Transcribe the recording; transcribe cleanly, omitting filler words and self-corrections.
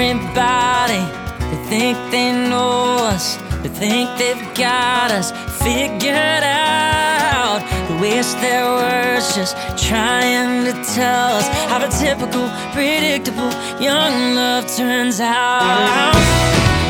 everybody. They think they know us, they think they've got us figured out. They waste their words just trying to tell us how the typical, predictable young love turns out.